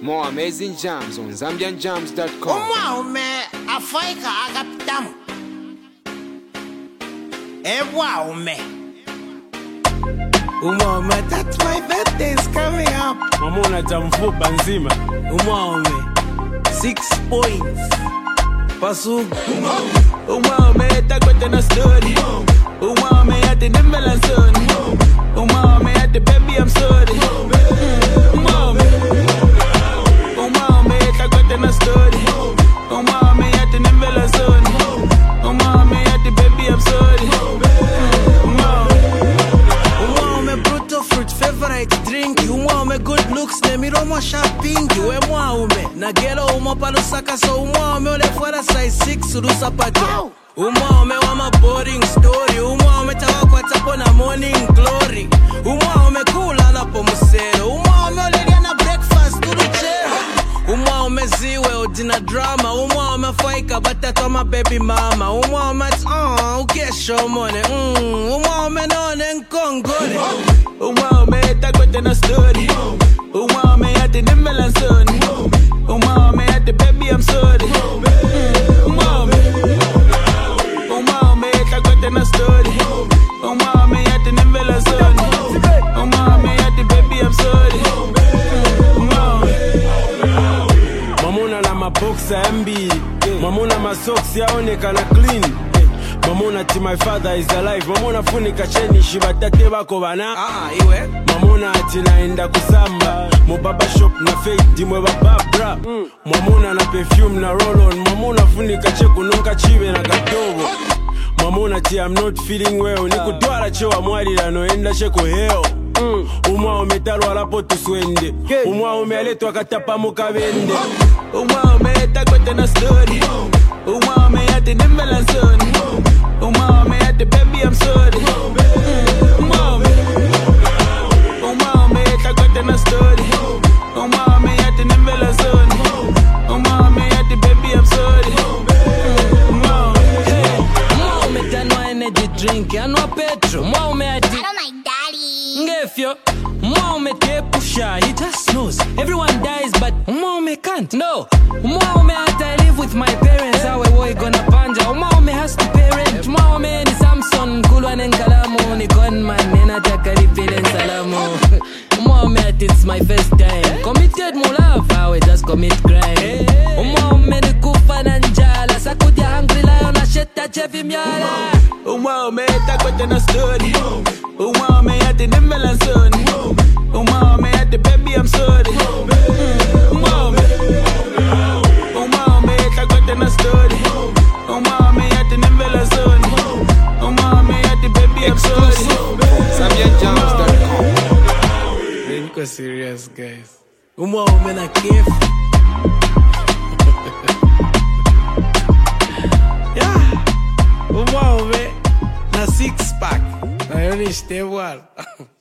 More amazing jams on ZambianJams.com. Umwaume Afrika agapitamu. Umwaume. Umwaume, that's my birthday's coming up. Mamona tamfupa nzima. Umwaume, 6 points. Pasuku. Umwaume takwete na story. Umwaume ati nimbela nsoni. Umwaume ati baby I'm sorry. Umwaume. Umwaume takwete na story. Umwaume ati nimbela nsoni. Umwaume ati baby I'm sorry. Umwaume brutal fruit favorite drink. Umwaume good looks ne miromo shopping. We mwaume na gelo umopalusaka so umwaume ole fuera size 6 urusa pato. Umwaume wa ma boring story. Umwaume tawa kwa tapo na morning glory. Umwaume kula na po musero. Umwaume ole na breakfast turuchero. Umwaume ziwe odina drama. Umwaume faika batata ma baby mama. Umwaume ukesho mone. Umwaume none nkongore. Umwaume takwete na story. Umwaume ati nimbela nsoni. Umwaume ati baby I'm sorry. Umwaume. Umwaume takwete na story. Umwaume ati nimbela nsoni. Umwaume ati baby I'm sorry. Umwaume. Mamona na maboxa MB. Mamona masocks yaonekana clean. Mamona ti my father is alive. Mamona funika cheni shibatate bako bana. Iwe Mamona ati naenda kusamba. Mo baba shop na fake dimwe bababra. Mamona na perfume na roll on. Mamona funika cheku nunka chive na kadogo. Mamona ti I'm not feeling well. Niku duara chewa mwari lano enda cheko heo. Umwaume talwa lapo tuswende. Umwaume aletwa katapa mukabende. Umwaume takwete na story. Umwaume ati nimbela nsoni. Umwaume ati baby I'm sorry. Umwaume. Umwaume takwete na story. Umwaume ati nimbela nsoni. Umwaume ati baby I'm sorry. Umwaume. Umwaume tanwa energy drink anwa petro. Umwaume ati Oh my daddy. ngefyo. Umwaume tepusha, he just knows everyone dies but Umwaume can't. No, Umwaume ati I live with my parents. How a boy gonna panja? Umwaume has to parent. Umwaume ni Samson kulwa nenkalamu. Ni gunman nenataka lipile nsalamu. Umwaume ati it's my first time. Committed mulava, how I just commit crime. Umwaume ni kufa na njala. Sakudia hungry lion na sheta chevi myala. Umwaume takwete na story. Umwaume ati nimbela nsoni. Umwaume ati baby I'm sorry. Umwaume. Umwaume takwete na story. Umwaume ati nimbela nsoni. Umwaume ati baby I'm sorry. ZambianJams.com. Niko serious guys. Umwaume na kefu. Yeah. Umwaume na 6 pack. Na yoni stable.